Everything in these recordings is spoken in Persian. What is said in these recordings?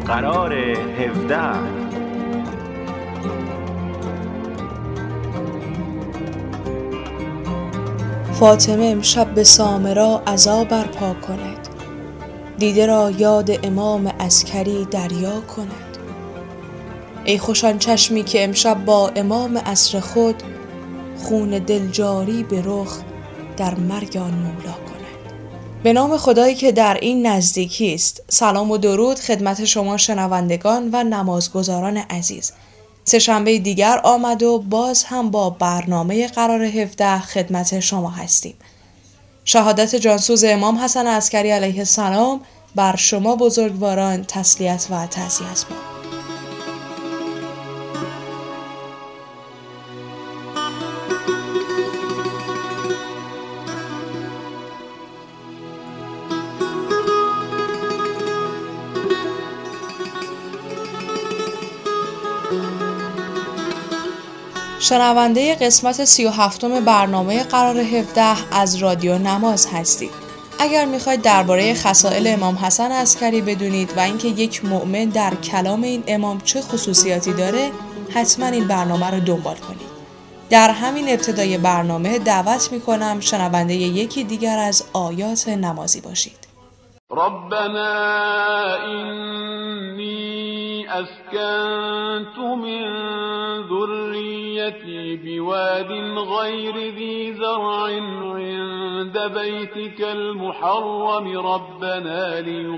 قرار 17. فاطمه امشب به سامرا عزا برپا کند، دیده را یاد امام عسکری دریا کند. ای خوشان چشمی که امشب با امام عصر خود، خون دل جاری به رخ در مرگ آن مولا کند. به نام خدایی که در این نزدیکی است. سلام و درود خدمت شما شنوندگان و نمازگزاران عزیز. سه‌شنبه دیگر آمد و باز هم با برنامه قرار 17 خدمت شما هستیم. شهادت جانسوز امام حسن عسکری علیه السلام بر شما بزرگواران تسلیت و تعزیت باد. شنونده قسمت 37 برنامه قرار 17 از رادیو نماز هستید. اگر میخواید درباره خصائل امام حسن عسکری بدونید و اینکه یک مؤمن در کلام این امام چه خصوصیاتی داره، حتما این برنامه رو دنبال کنید. در همین ابتدای برنامه دعوت میکنم شنونده یکی دیگر از آیات نمازی باشید. ربنا إني أسكنت من ذريتي بواد غير ذي زرع عند بيتك المحرم ربنا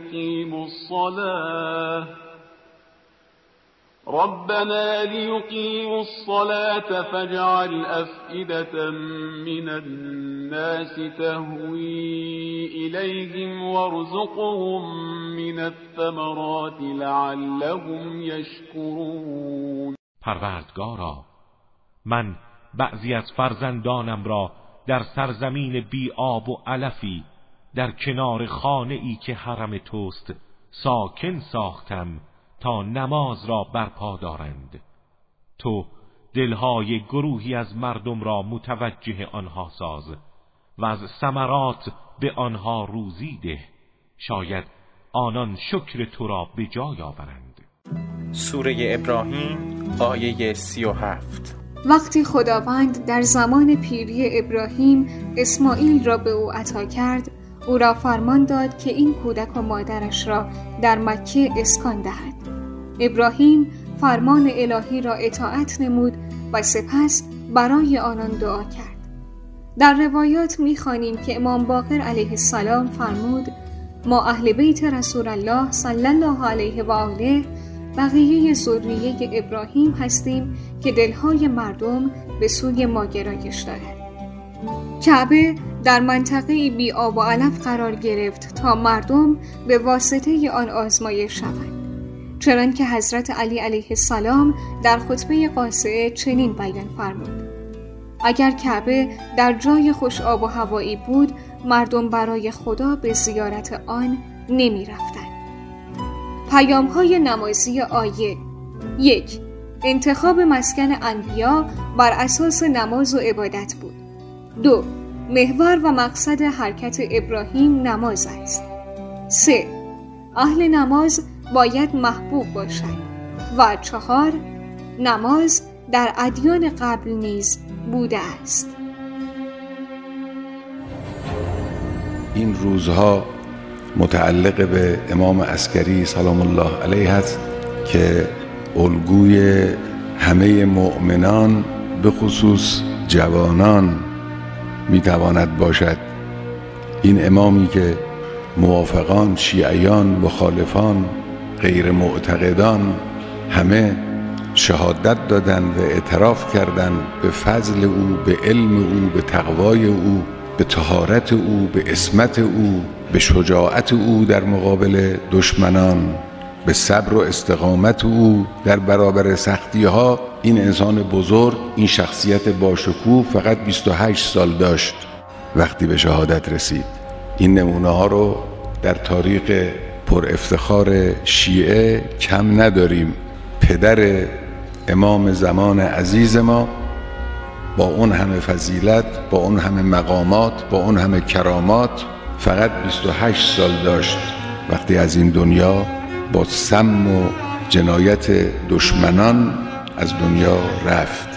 ليقيموا الصلاة فاجعل أفئدة من الناس تهوي إليهم وارزقهم من الثمرات لعلهم يشكرون. پروردگارا، من بعضی از فرزندانم را در سرزمین بی آب و علفی در کنار خانه‌ای که حرم توست ساکن ساختم تا نماز را برپا دارند. تو دلهای گروهی از مردم را متوجه آنها ساز و از ثمرات به آنها روزی ده، شاید آنان شکر تو را به جای آورند. سوره ابراهیم آیه 37. وقتی خداوند در زمان پیری ابراهیم اسماعیل را به او عطا کرد، او را فرمان داد که این کودک و مادرش را در مکه اسکان دهد. ابراهیم فرمان الهی را اطاعت نمود و سپس برای آنان دعا کرد. در روایات می‌خوانیم که امام باقر علیه السلام فرمود: ما اهل بیت رسول الله صلی الله علیه و آله بقیه ذریه ابراهیم هستیم که دلهای مردم به سوی ما گرایش دارد. کعبه در منطقه بی آب و علف قرار گرفت تا مردم به واسطه آن آزمایش شوند. چنانکه حضرت علی علیه السلام در خطبه قاصعه چنین بیان فرمود: اگر کعبه در جای خوش آب و هوایی بود، مردم برای خدا به زیارت آن نمی رفتند. پیام‌های نمازی آیه: 1. انتخاب مسکن انبیا بر اساس نماز و عبادت بود. 2. محور و مقصد حرکت ابراهیم نماز است. 3. اهل نماز باید محبوب باشد. و 4. نماز در ادیان قبل نیز بوده است. این روزها متعلق به امام عسکری سلام الله علیه است که الگوی همه مؤمنان به خصوص جوانان میتواند باشد. این امامی که موافقان، شیعیان، مخالفان، غیر معتقدان همه شهادت دادن و اعتراف کردن به فضل او، به علم او، به تقوای او، به طهارت او، به عصمت او، به شجاعت او در مقابل دشمنان، به صبر و استقامت او در برابر سختی ها. این انسان بزرگ، این شخصیت باشکوه فقط 28 سال داشت وقتی به شهادت رسید. این نمونه ها رو در تاریخ پر افتخار شیعه کم نداریم. پدر امام زمان عزیز ما با اون همه فضیلت، با اون همه مقامات، با اون همه کرامات فقط 28 سال داشت وقتی از این دنیا با سم و جنایت دشمنان از دنیا رفت.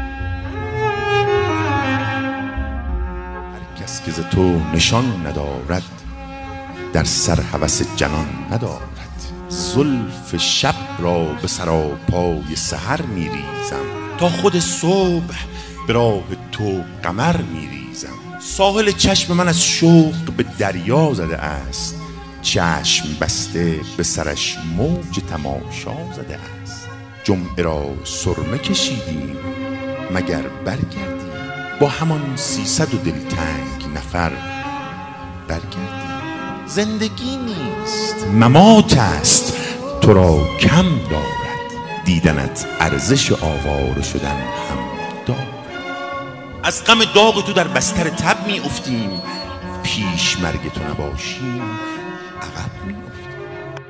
هر کس که ز تو نشان ندارد در سر هوس جنان ندارد. زلف شب را به سراپای سحر میریزم تا خود صبح به راه تو قمر میریزم. ساحل چشم من از شوق به دریا زده است، چشم بسته به سرش موج تماشا زده است. جمعه را سرمه کشیدیم مگر برگردیم، با همان 300 دلتنگ نفر برگردیم. زندگی نیست ممات است، تو را کم دارد دیدنت ارزش آواره شدن هم دارد. از غم داغ تو در بستر تب می افتیم، پیش مرگ تو نباشیم عقب می افتیم.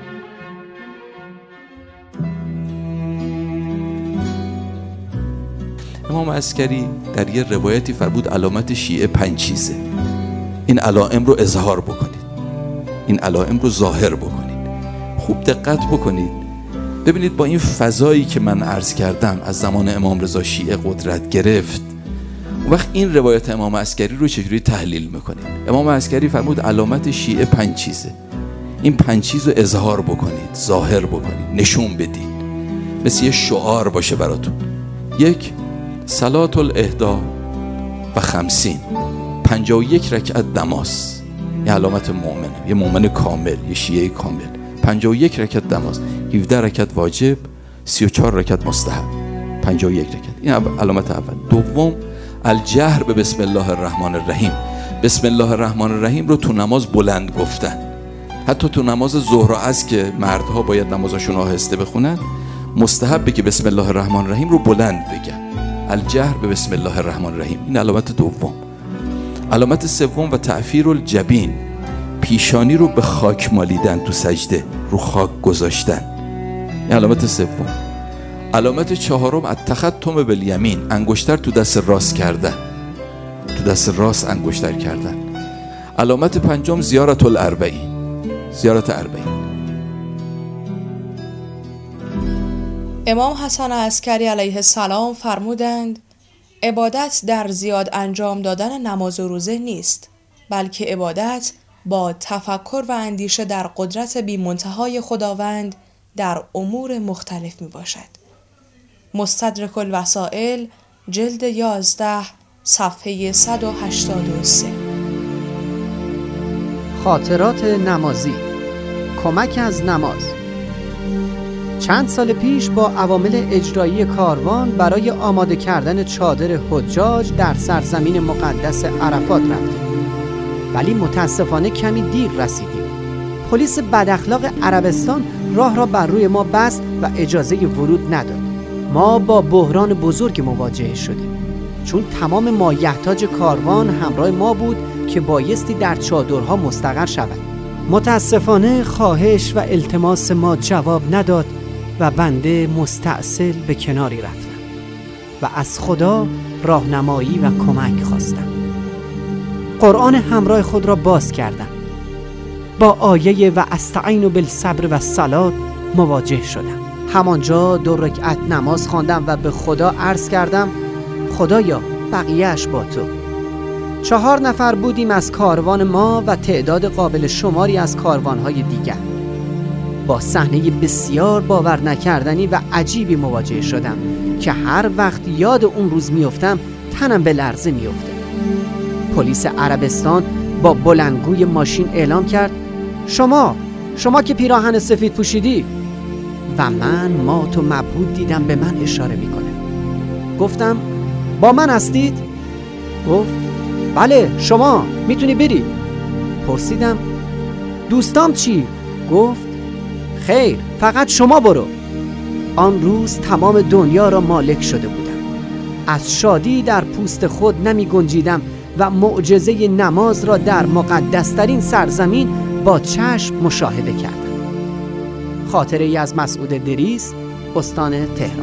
امام عسکری در یه روایتی فرمود علامت شیعه 5 چیزه. این علائم رو اظهار بکنید، این علائم رو ظاهر بکنید. خوب دقت بکنید ببینید با این فضایی که من عرض کردم از زمان امام رضا شیعه قدرت گرفت، اون وقت این روایت امام عسکری رو چجوری تحلیل میکنید؟ امام عسکری فرمود علامت شیعه 5 چیزه. این 5 چیز رو اظهار بکنید، ظاهر بکنید، نشون بدید، مثل یه شعار باشه براتون. 1 صلات الاحدا و 50 51 رکعت نماز. یه علامت مؤمنه، یه مؤمن کامل، یه شیعه کامل. 51 رکعت نماز، 17 رکعت واجب، 34 رکعت مستحب. 51 رکعت، این علامت اول. دوم الجهر به بسم الله الرحمن الرحیم. بسم الله الرحمن الرحیم رو تو نماز بلند گفتن. حتی تو نماز ظهر و عصر که مردها باید نمازشون آهسته بخونن، مستحبه که بسم الله الرحمن الرحیم رو بلند بگن. الجهر به بسم الله الرحمن الرحیم، این علامت دوم. علامت سوم و تعفیر الجبین، پیشانی رو به خاک مالیدن، تو سجده رو خاک گذاشتن، این علامت سوم. علامت چهارم التختم بالیمین، انگشتر تو دست راست کردن، تو دست راست انگشتر کردن. علامت پنجم زیارت الاربعین، زیارت اربعین. امام حسن عسکری علیه السلام فرمودند عبادت در زیاد انجام دادن نماز و روزه نیست، بلکه عبادت با تفکر و اندیشه در قدرت بی منتهای خداوند در امور مختلف می باشد. مستدرک الوسائل جلد 11 صفحه 183. خاطرات نمازی، کمک از نماز. چند سال پیش با عوامل اجرایی کاروان برای آماده کردن چادر حجاج در سرزمین مقدس عرفات رفتیم، ولی متاسفانه کمی دیر رسیدیم. پلیس بداخلاق عربستان راه را بر روی ما بست و اجازه ورود نداد. ما با بحران بزرگ مواجه شدیم، چون تمام مایحتاج کاروان همراه ما بود که بایستی در چادرها مستقر شود. متاسفانه خواهش و التماس ما جواب نداد و بنده مستعسل به کناری رفتم و از خدا راهنمایی و کمک خواستم. قرآن همراه خود را باز کردم. با آیه و استعین بالصبر و الصلاة مواجه شدم. همانجا 2 رکعت نماز خواندم و به خدا عرض کردم خدایا بقیه‌اش با تو. 4 نفر بودیم از کاروان ما و تعداد قابل شماری از کاروان‌های دیگر. با صحنه بسیار باور نکردنی و عجیبی مواجه شدم که هر وقت یاد اون روز میافتم تنم به لرزه میافته. پلیس عربستان با بلندگوی ماشین اعلام کرد شما که پیراهن سفید پوشیدی، و من مات و مبهوت دیدم به من اشاره میکنه. گفتم با من هستید؟ گفت بله شما میتونی بری. پرسیدم دوستام چی؟ گفت خیر فقط شما برو. آن روز تمام دنیا را مالک شده بودم. از شادی در پوست خود نمی گنجیدم و معجزه نماز را در مقدسترین سرزمین با چشم مشاهده کردم. خاطره ای از مسعود دریس، استان تهران.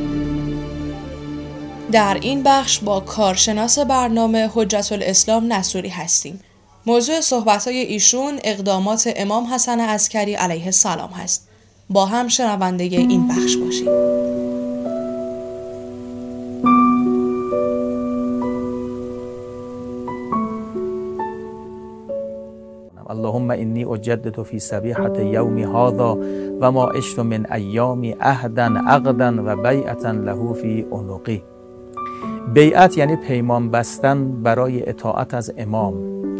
در این بخش با کارشناس برنامه حجت الاسلام نصوری هستیم. موضوع صحبت‌های ایشون اقدامات امام حسن عسکری علیه السلام هست. با هم شنونده این بخش باشید. اللهم انی اجدد فی صبیحة یومی هذا و ما عشت من ایامی عهدا عقدا و بیعتا له فی عنقی. بیعت یعنی پیمان بستن برای اطاعت از امام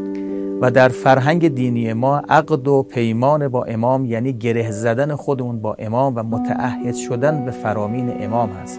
و در فرهنگ دینی ما عقد و پیمان با امام یعنی گره زدن خودمون با امام و متعهد شدن به فرامین امام هست.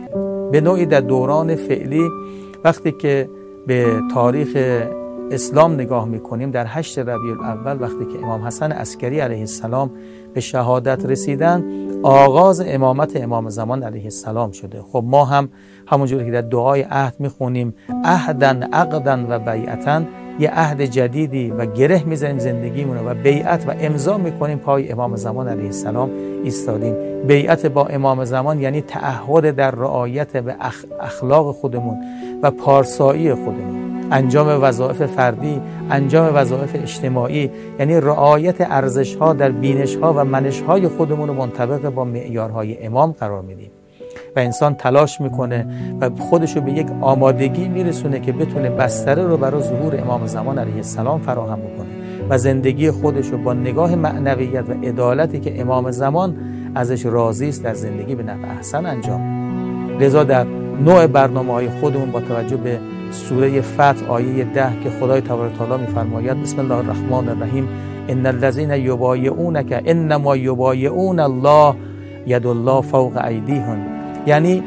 به نوعی در دوران فعلی وقتی که به تاریخ اسلام نگاه میکنیم، در 8 ربیع الاول وقتی که امام حسن عسکری علیه السلام به شهادت رسیدن، آغاز امامت امام زمان علیه السلام شده. خب ما هم همونجوری که در دعای عهد میخونیم عهدا عقدا و بیعتا، یه عهد جدیدی و گره میزنیم زندگیمون و بیعت و امضا میکنیم پای امام زمان علیه السلام ایستادیم. بیعت با امام زمان یعنی تعهد در رعایت به اخلاق خودمون و پارسایی خودمون، انجام وظایف فردی، انجام وظایف اجتماعی، یعنی رعایت ارزش‌ها در بینش‌ها و منش‌های خودمون رو منطبق با معیارهای امام قرار میدیم و انسان تلاش میکنه و خودش رو به یک آمادگی میرسونه که بتونه بستره رو برای ظهور امام زمان علیه السلام فراهم بکنه و زندگی خودش رو با نگاه معنویت و عدالتی که امام زمان ازش راضی است در زندگی به نحو احسن انجام. لذا در نوع برنامه‌های خودمون با توجه به سوره فتح آیه 10 که خدای تبارک و تعالی می‌فرماید بسم الله الرحمن الرحیم ان الذين یبایعونک انما یبایعون الله ید الله فوق ایدیهم، یعنی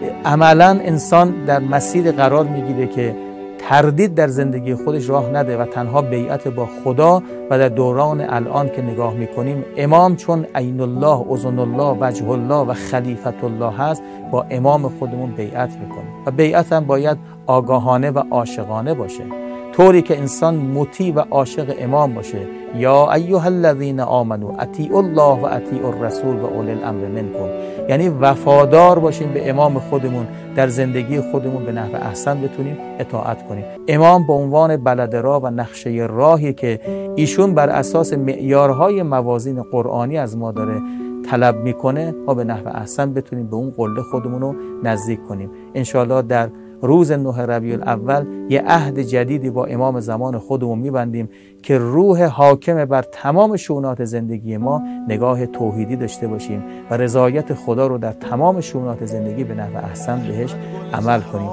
عملا انسان در مسیر قرار میگیره که تردید در زندگی خودش راه نده و تنها بیعت با خدا و در دوران الان که نگاه میکنیم امام چون عین الله، اذن الله، وجه الله و خلیفت الله هست، با امام خودمون بیعت میکنیم و بیعت هم باید آگاهانه و عاشقانه باشه، طوری که انسان مطیع و عاشق امام باشه. یا ایها الذین آمنوا اطیعوا الله و اطیعوا الرسول و اولی الامر منکم، یعنی وفادار باشیم به امام خودمون، در زندگی خودمون به نحو احسن بتونیم اطاعت کنیم. امام به عنوان بلدرا و نقشه راهی که ایشون بر اساس معیارهای موازین قرآنی از ما داره طلب میکنه، ما به نحو احسن بتونیم به اون قله خودمون رو نزدیک کنیم. انشاءالله در روز 9 ربیع الاول یه عهد جدیدی با امام زمان خودمون میبندیم که روح حاکم بر تمام شؤونات زندگی ما نگاه توحیدی داشته باشیم و رضایت خدا رو در تمام شؤونات زندگی به نحو احسن بهش عمل کنیم.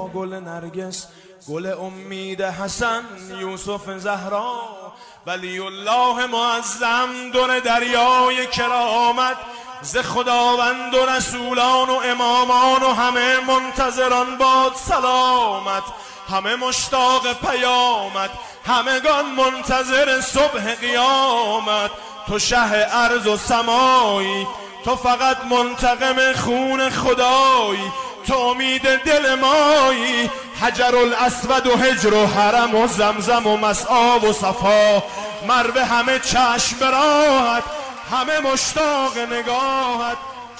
گل امید حسن یوسف زهرا ولی الله معظم در دریای کرامت، ز خداوند و رسولان و امامان و همه منتظران باد سلامت، همه مشتاق پیامت، همگان منتظر صبح قیامت. تو شه ارض و سمایی، تو فقط منتقم خون خدایی، تو امید دل مایی، حجر الاسود و هجر و حرم و زمزم و مسعی و صفا، مروه همه چشم براحت، همه مشتاق نگاهت.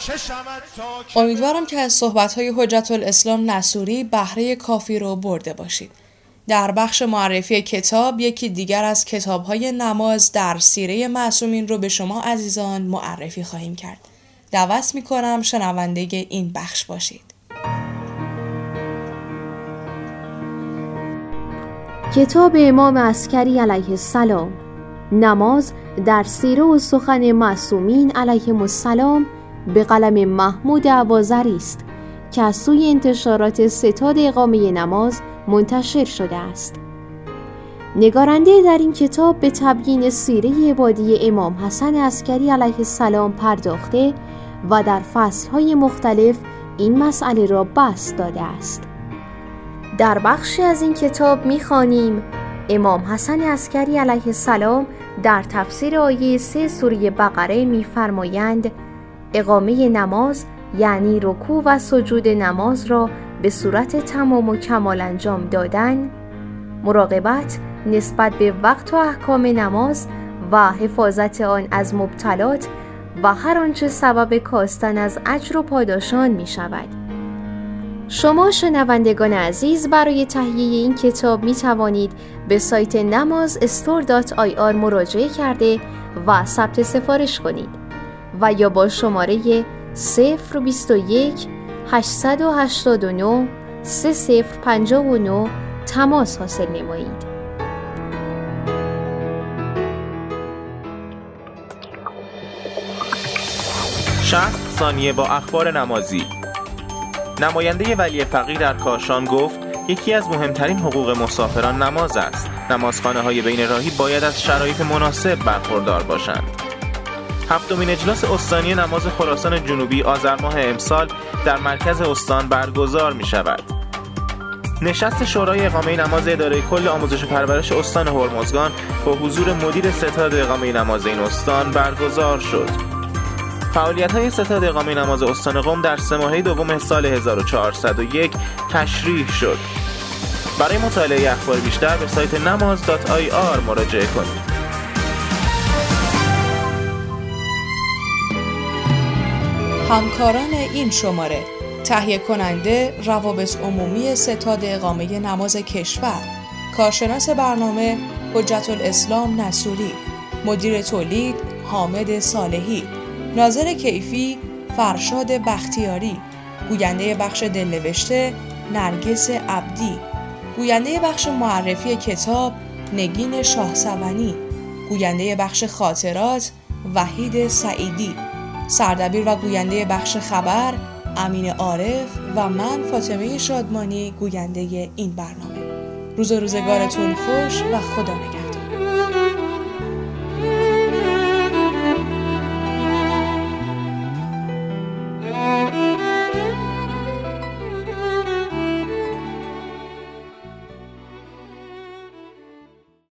امیدوارم که از صحبت‌های حجت الاسلام نصوری بهره کافی رو برده باشید. در بخش معرفی کتاب یکی دیگر از کتاب‌های نماز در سیره معصومین رو به شما عزیزان معرفی خواهیم کرد. دعوت می‌کنم شنونده این بخش باشید. کتاب امام عسکری علیه السلام، نماز در سیره و سخن معصومین علیهم السلام، به قلم محمود عوازری است که از سوی انتشارات ستاد اقامه نماز منتشر شده است. نگارنده در این کتاب به تبیین سیره عبادی امام حسن عسکری علیه السلام پرداخته و در فصلهای مختلف این مسئله را بسط داده است. در بخشی از این کتاب می‌خوانیم امام حسن عسکری علیه السلام در تفسیر آیه 3 سوره بقره می‌فرمایند اقامه نماز یعنی رکوع و سجود نماز را به صورت تمام و کمال انجام دادن، مراقبت نسبت به وقت و احکام نماز و حفاظت آن از مبتلات و هر آنچه سبب کاستن از اجر و پاداشان می شود. شما شنوندگان عزیز برای تهیه این کتاب می توانید به سایت namazstore.ir مراجعه کرده و ثبت سفارش کنید و یا با شماره 021 889 3059 تماس حاصل نمایید. 60 ثانیه با اخبار نمازی. نماینده ولی فقیه در کاشان گفت یکی از مهمترین حقوق مسافران نماز است. نمازخانه‌های بین راهی باید از شرایط مناسب برخوردار باشند. هفتمین اجلاس استانی نماز خراسان جنوبی آذر ماه امسال در مرکز استان برگزار می شود. نشست شورای اقامه نماز اداره کل آموزش و پرورش استان هرمزگان با حضور مدیر ستاد اقامه نماز این استان برگزار شد. فعالیت‌های ستاد اقامه نماز استان قم در 3 ماهه دوم سال 1401 تشریح شد. برای مطالعه اخبار بیشتر به سایت namaz.ir مراجعه کنید. همکاران این شماره: تهیه کننده روابط عمومی ستاد اقامه نماز کشور، کارشناس برنامه حجت الاسلام نصوری، مدیر تولید حامد صالحی، ناظر کیفی فرشاد بختیاری، گوینده بخش دلنوشته نرگس عبدی، گوینده بخش معرفی کتاب نگین شاهسوانی، گوینده بخش خاطرات وحید سعیدی، سردبیر و گوینده بخش خبر امین عارف و من فاطمه شادمانی گوینده این برنامه. روزگارتون خوش و خدا نگهدار.